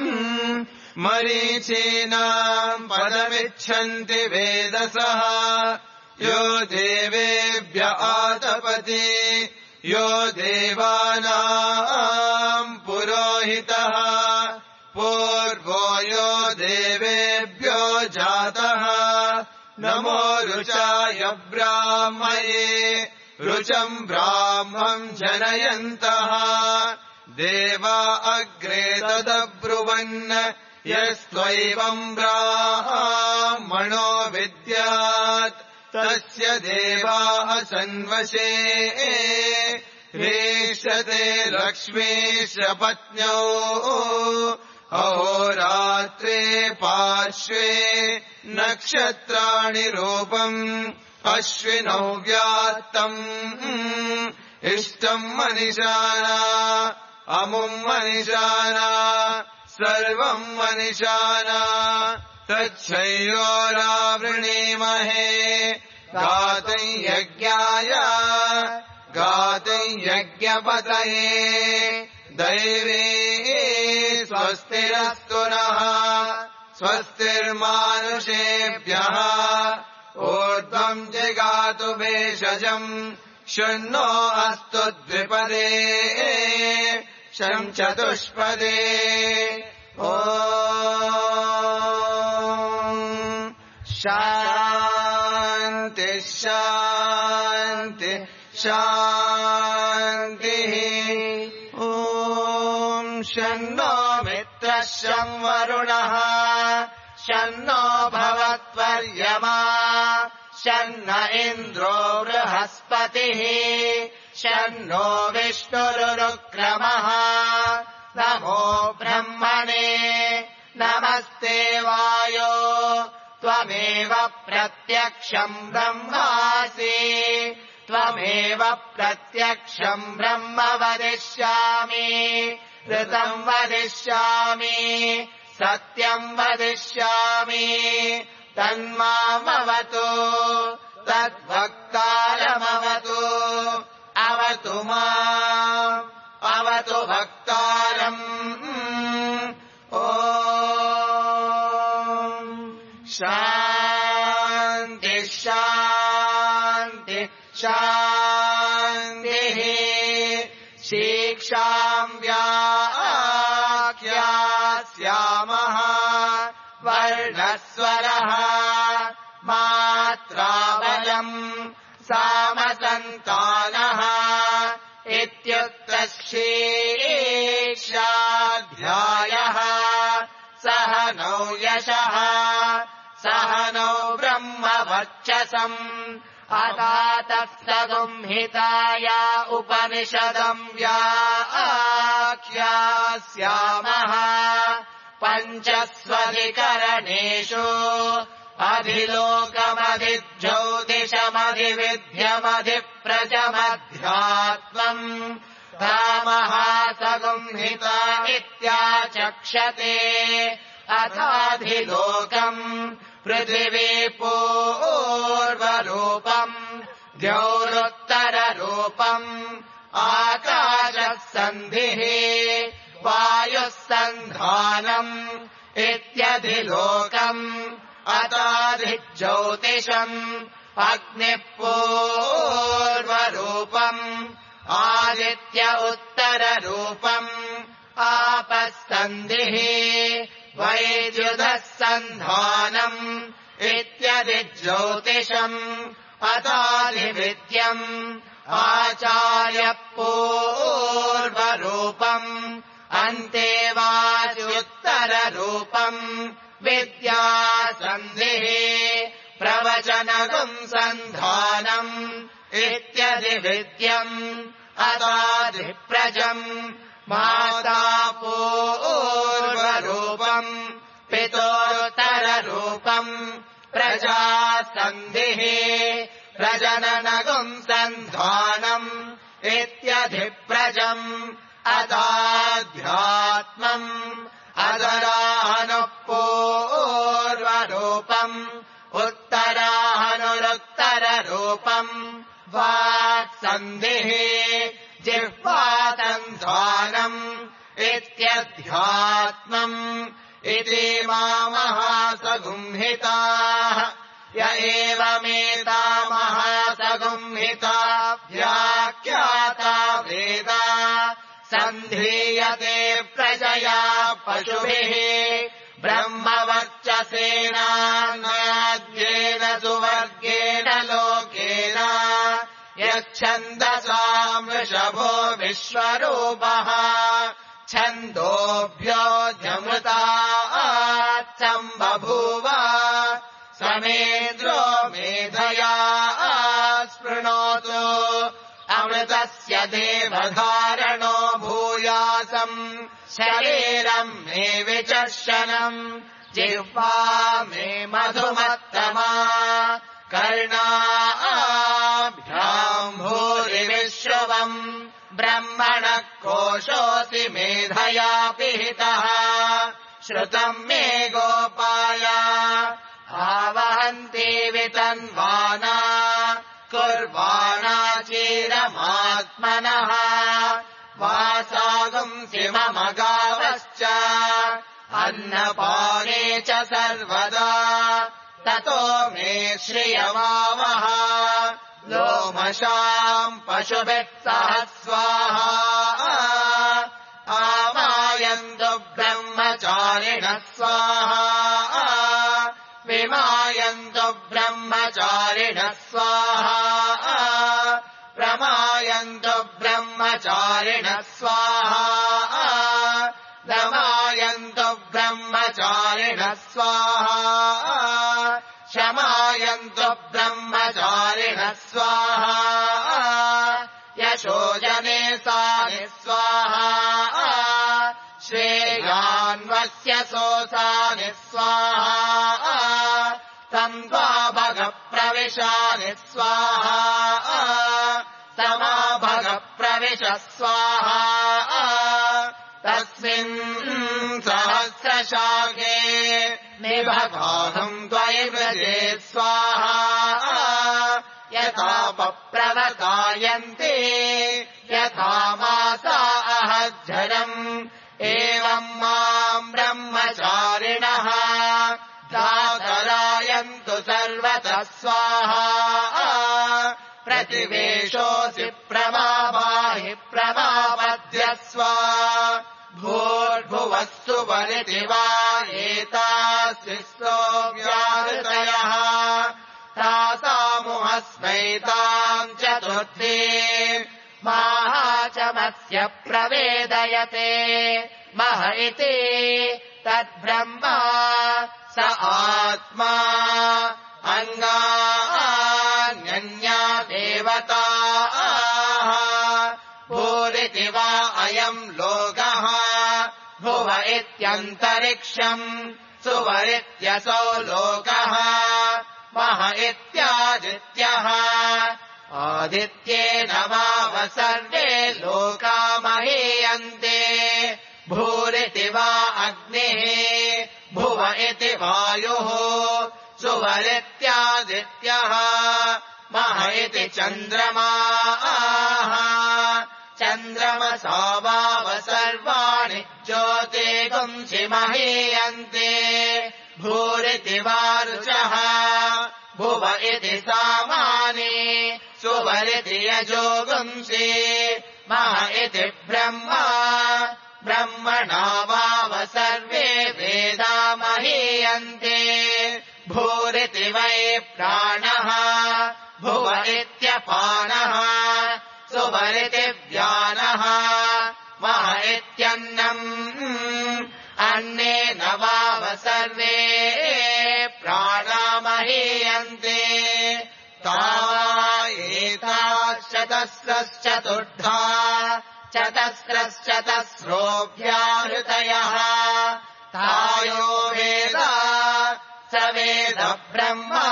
मरीचीनाम् पदमिच्छन्ति वेदसः यो देवेभ्य आतपति यो देवानाम् पुरोहितः पूर्वो यो देवेभ्यो जातः नमो रुचाय ब्राह्मये रुचम् ब्राह्मम् जनयन्तः देवा अग्रे तदब्रुवन् यस्त्वैवम् ब्राह्मणो विद्यात् तस्य देवाः सन्वशे रेष्यते लक्ष्मीश पत्न्यौ अहोरात्रे पार्श्वे नक्षत्राणि रूपम् अश्विनौ व्यात्तम् इष्टम् मनिषाना अमुम् मनिषाना सर्वम् मनिषाना तच्छैरोरावृणीमहे गातुम् यज्ञाय गातुम् यज्ञपतये दैवे स्वस्तिरस्तु नः स्वस्तिर्मानुषेभ्यः ऊर्ध्वम् जगातु भेषजम् शृण्वो अस्तु द्विपदे शम् चतुष्पदे ॐ शान्ति शान्ति शान्तिः ॐ शन्नो मित्रः शं वरुणः शन्नो भवत्वर्यमा शन्न इन्द्रो बृहस्पतिः शन्नो विष्णुरुक्रमः नमो ब्रह्मणे नमस्ते वायो त्वमेव प्रत्यक्षम् ब्रह्मासि त्वमेव प्रत्यक्षम् ब्रह्म वदिष्यामि ऋतम् वदिष्यामि सत्यम् वदिष्यामि तन्मामवतु तद्वक्तारम् भक्तारमवतु अवतु माम् अवतु भक्तारम् ॐ शान्ति शान्ति शान्तिः शिक्षाम् व्याख्यास्यामः वर्णस्वरः मात्राबलम् सामसन्तानः इत्युक्तशिक्षाध्यायः सह नौ यशः सह नौ ब्रह्मवर्चसम् अथातत्संहिताया उपनिषदम् व्याख्यास्यामः पञ्चस्वधिकरणेषु अधिलोकमधिज्योतिषमधिविद्यमधिप्रजमध्यात्मम् तामहासंहिता इत्याचक्षते अथाधिलोकम् पृथिवी पूर्वरूपम् द्यौरुत्तररूपम् आकाशः सन्धिः वायुः सन्धानम् इत्यधिलोकम् अथाधिज्योतिषम् अग्निः पूर्वरूपम् आदित्य उत्तररूपम् आपः सन्धिः वैद्युतः सन्धानम् इत्यधिज्योतिषम् अथाधिविद्यम् आचार्यः पूर्वरूपम् अन्तेवाच्युत्तररूपम् विद्या सन्धिः प्रवचनगुम् सन्धानम् इत्यधिविद्यम् अथाधिप्रजम् माता पूर्वरूपम् पितोत्तररूपम् प्रजा सन्धिः प्रजननगुम् सन्धानम् इत्यधिप्रजम् अथाध्यात्मम् अधराहनुः पूर्वरूपम् उत्तराहनुरुत्तररूपम् वाक्सन्धिः जिह्वासन्धानम् इत्यध्यात्मम् इति महासगुंहिताः य एवमेता महासगुंहिता व्याख्याता वेदा सन्धीयते प्रजया पशुभिः ब्रह्मवर्चसेनाद्येन सुवर्गेण लोकेन यच्छन्दसाम् वृषभो विश्वरूपः छन्दोभ्योऽध्यमृताच्चम् बभूव समेन्द्रो मेधया स्पृणोतु अमृतस्य देवधारणो भूयासम् शरीरम् मे विचर्शनम् जिह्वा मे मधुमत्तमा कर्णाभ्याम् भूरि विश्रुवम् ब्रह्मणः कोशोऽसि मेधया पिहितः श्रुतम् मे गोपाय आवहन्ति वितन्वाना कुर्वाणा चिरमात्मनः वासागुंसि मम गावश्च अन्नपाने च सर्वदा ततो मे श्रियमावह लोमशाम् पशुभिः सह स्वाहा आमायन्तु ब्रह्मचारिणः स्वाहा विमायन्तु ब्रह्मचारिणः स्वाहा प्रमायन्तु ब्रह्मचारिणः स्वाहा दमायन्तु ब्रह्मचारिणः स्वाहा शमायन्तु ब्रह्मचारिणः स्वाहा यशोजने सानि स्वाहा श्रेयान्वस्य सोऽसानि स्वाहा तम् त्वा भगप्रविशानि स्वाहा तमा भगप्रविश स्वाहा तस्मिन् सहस्रशाखे निभगाहम् त्वयि व्रजे स्वाहा यथा पप्रवतायन्ते यथा मासा अहज्जरम् एवम् माम् ब्रह्मचारिणः दातरायन्तु सर्वतः स्वाहा प्रतिवेशोऽसि प्रमापाहि प्रमापद्यस्व भूर्भुवस्सु वरिति वा एतास्ति सोऽव्याहृतयः तासामुहस्मै ताम् चतुर्थी माहाचमस्य प्रवेदयते मह इति तद्ब्रह्मा स आत्मा अङ्गान्यन्या देवताः भूरिति वा अयम् लोकः भुव इत्यन्तरिक्षम् सुवरित्यसौ लोकः मह इत्यादित्यः आदित्येन वाव सर्वे लोका महीयन्ते भूरिति वा अग्निः भुव इति वायुः सुवरित्यादित्यः मह इति चन्द्रमाः चन्द्रमसा वाव सर्वाणि ज्योतिगुंसि महीयन्ते भूरिति वा रुचः भुव इति सामानि सुवरिति यजोगुंसि मह इति ब्रह्मा ब्रह्मणा वाव सर्वे वेदा महीयन्ते भूरिति वै प्राणः भुव इत्यपानः सुवरिति व्यानः मह इत्यन्नम् अन्नेन वाव सर्वे प्राणा महीयन्ते ता एताश्चतस्रश्चतुर्धा चतस्रश्चतस्रोऽभ्याहृतयः तायो वेद स वेद ब्रह्मा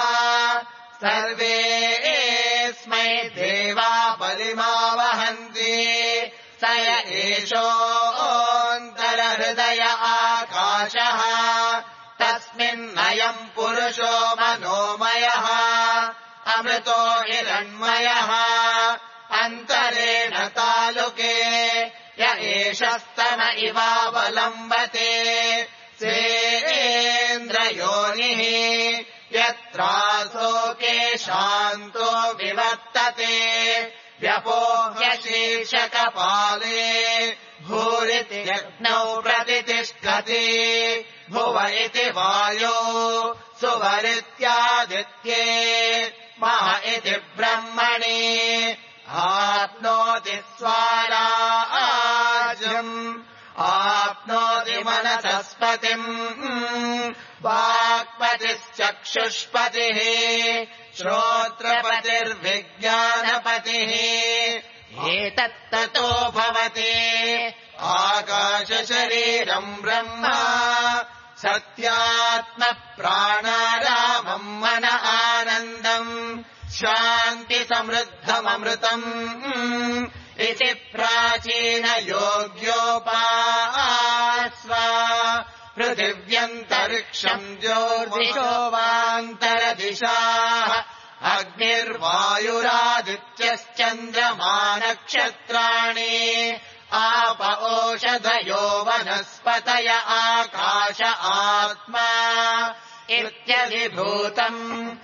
सर्वेऽस्मै देवा बलिमावहन्ति स य एषोऽन्तरहृदय आकाशः तस्मिन्नयम् पुरुषो मनोमयः अमृतो हिरण्मयः अन्तरेण तालुके य एषस्तन इवावलम्बते सेन्द्रयोनिः यत्रासोके शान्तो विवर्तते व्यपोह्य शीर्षकपाले भूरिति यज्ञौ प्रतितिष्ठति भुव इति वायो सुवरित्यादित्ये मह इति ब्रह्मणि आप्नोति स्वाराज्यम् आप्नोति मनसस्पतिम् वाक्पतिश्चक्षुष्पतिः श्रोत्रपतिर्विज्ञानपतिः एतत्ततो भवति आकाशशरीरम् ब्रह्म सत्यात्मप्राणारामम् मन आनन्दम् शान्तिसमृद्धममृतम् इति प्राचीनयोग्योपास्व पृथिव्यन्तरिक्षम् ज्योतिषो वान्तरदिशाः अग्निर्वायुरादित्यश्चन्द्रमा नक्षत्राणि आप ओषधयो वनस्पतय आकाश आत्मा इत्यधिभूतम्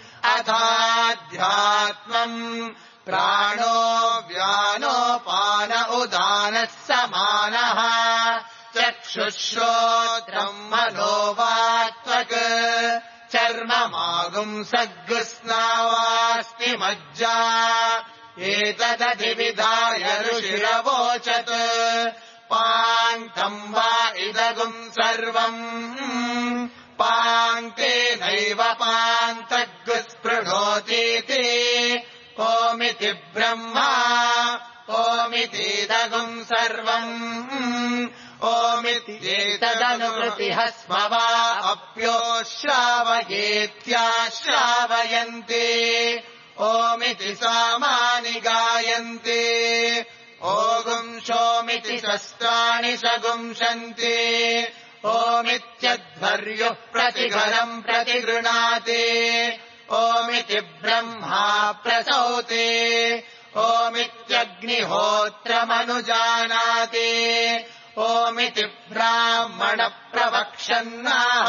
अथाध्यात्मम् प्राणो व्यानोपान उदानः समानः चक्षुश्रोत्रम् मनोवात्मक् चर्ममागुंसग्स्नावास्ति मज्जा एतदधिविधाय ऋषिरवोचत् पाङ्क्तम् वा इदगुम् सर्वम् पाङ्क्तेनैव पान्तग्स्पृणोतीति ओमिति ब्रह्मा ओमितीदगुम् सर्वम् ओमित्येतदनुवृतिः स्म वा अप्योश्रावयेत्याश्रावयन्ति ओमिति सामानि गायन्ति ओगुंशोमिति शस्त्राणि सगुंशन्ति ओमित्यध्वर्युः प्रतिघरम् प्रतिगृणाति ओमिति ब्रह्मा प्रसौति ओमित्यग्निहोत्रमनुजानाति ओमिति ब्राह्मण प्रवक्षन्नाः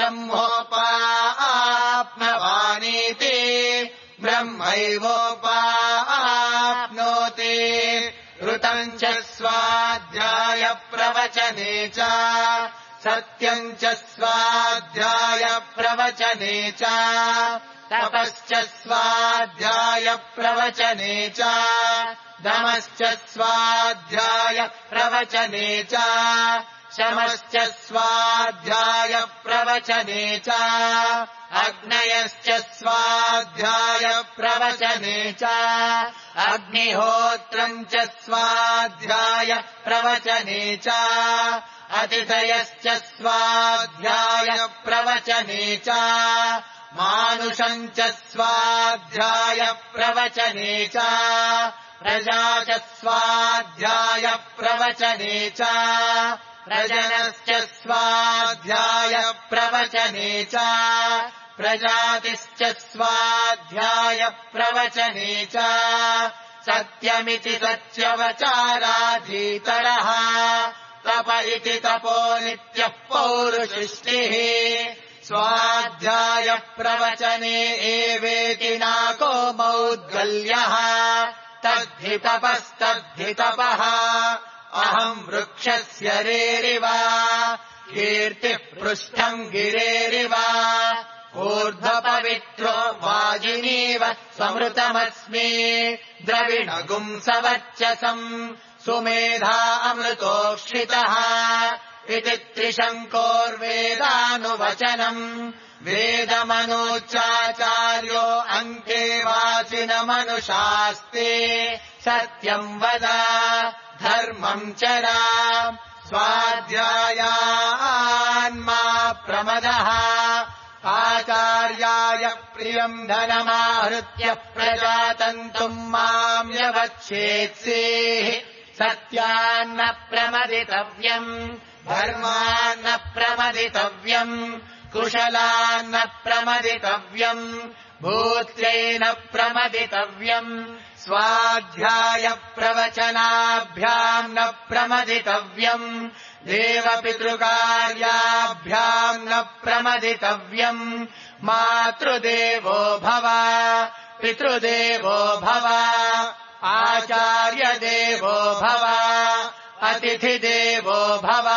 ब्रह्मोपाप्नवानीति ब्रह्मैवोपाप्नोति ऋतम् च स्वाध्याय प्रवचने च सत्यम् च स्वाध्याय प्रवचने च तपश्च स्वाध्याय प्रवचने च दमश्च स्वाध्याय प्रवचने च शमश्च स्वाध्याय प्रवचने च अग्नयश्च स्वाध्याय प्रवचने च अग्निहोत्रम् च स्वाध्याय प्रवचने च अतिथयश्च स्वाध्याय प्रवचने च मानुषम् च स्वाध्याय प्रवचने च प्रजा च स्वाध्याय प्रवचने च प्रजनश्च स्वाध्याय प्रवचने च प्रजातिश्च स्वाध्याय प्रवचने च सत्यमिति सत्यवचाराधीतरः तप इति तपो नित्यः पौरुषिष्टिः स्वाध्याय प्रवचने एवेति नाको मौद्गल्यः तद्धि तपस्तद्धि तपः अहम् वृक्षस्य रेरिव कीर्तिः पृष्ठम् गिरेरिव ऊर्ध्वपवित्रो वाजिनीव समृतमस्मि द्रविणगुम् सवर्चसम् सुमेधा अमृतोक्षितः इति त्रिशङ्कोर्वेदानुवचनम् वेदमनोच्चाचार्यो अङ्के वाचिनमनुशास्ते सत्यम् वद धर्मम् चरा स्वाध्यायान्मा प्रमदः आचार्याय प्रियम् धनमाहृत्य प्रजातन्तुम् माम् यवच्छेत्सेः सत्यान्न प्रमदितव्यम् धर्मान्न प्रमदितव्यम् कुशलान्न प्रमदितव्यम् भूत्रेण प्रमदितव्यम् स्वाध्याय प्रवचनाभ्याम् न प्रमदितव्यम् देवपितृकार्याभ्याम् न प्रमदितव्यम् मातृदेवो भव पितृदेवो भव आचार्यदेवो भव अतिथिदेवो भव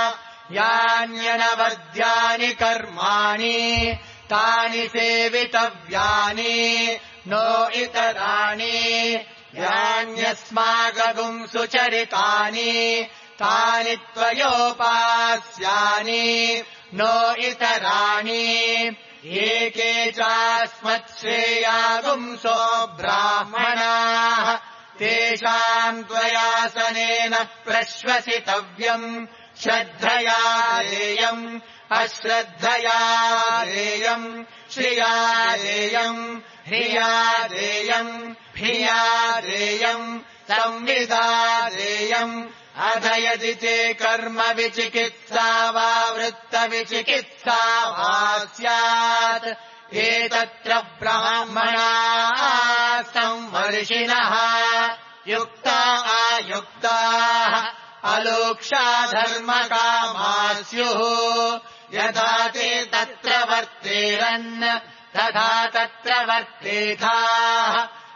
यान्यनवद्यानि कर्माणि तानि सेवितव्यानि नो इतराणि यान्यस्माकगुम् सुचरितानि तानि त्वयोपास्यानि नो इतराणि एके चास्मच्छ्रेयागुंसो ब्राह्मणाः तेषाम् त्वयासनेन प्रश्वसितव्यम् श्रद्धया देयम् अश्रद्धया देयम् श्रिया देयम् ह्रिया देयम् भिया देयम् संविदा देयम् अध यदि ते कर्म विचिकित्सा वा वृत्तविचिकित्सा वा स्यात् एतत्र ब्राह्मणाः संवर्षिणः युक्ता आयुक्ताः अलोक्षा धर्मकामा स्युः यथा ते तत्र वर्तेरन् तथा तत्र वर्तेथाः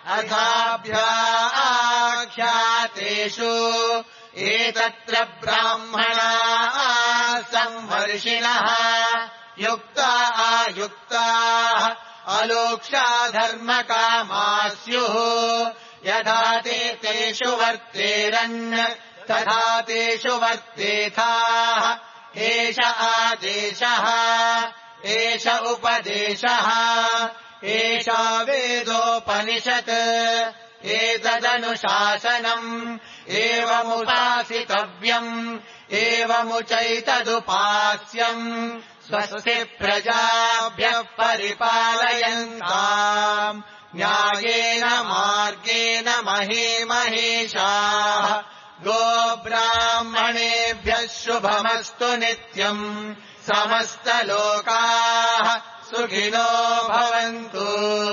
अथाभ्याख्यातेषु एतत्र ब्राह्मणाः संवर्षिणः युक्ता आयुक्ताः अलोक्षा धर्मकामा स्युः यथा ते तेषु वर्तेरन् तथा तेषु वर्तेथाः एष आदेशः एष उपदेशः एषा वेदोपनिषत् एतदनुशासनम् एवमुपासितव्यम् एवमुचैतदुपास्यम् स्वस्ति प्रजाभ्यः परिपालयन्ताम् न्यायेन मार्गेण महीमहेशाः गोब्राह्मणेभ्यः शुभमस्तु नित्यम् समस्तलोकाः सुखिनो भवन्तु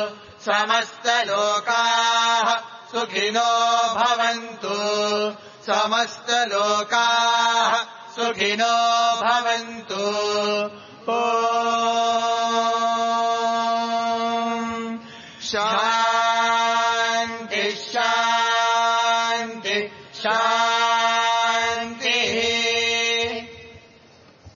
समस्तलोकाः सुखिनो भवन्तु समस्तलोकाः सुखिनो भवन्तु। ओ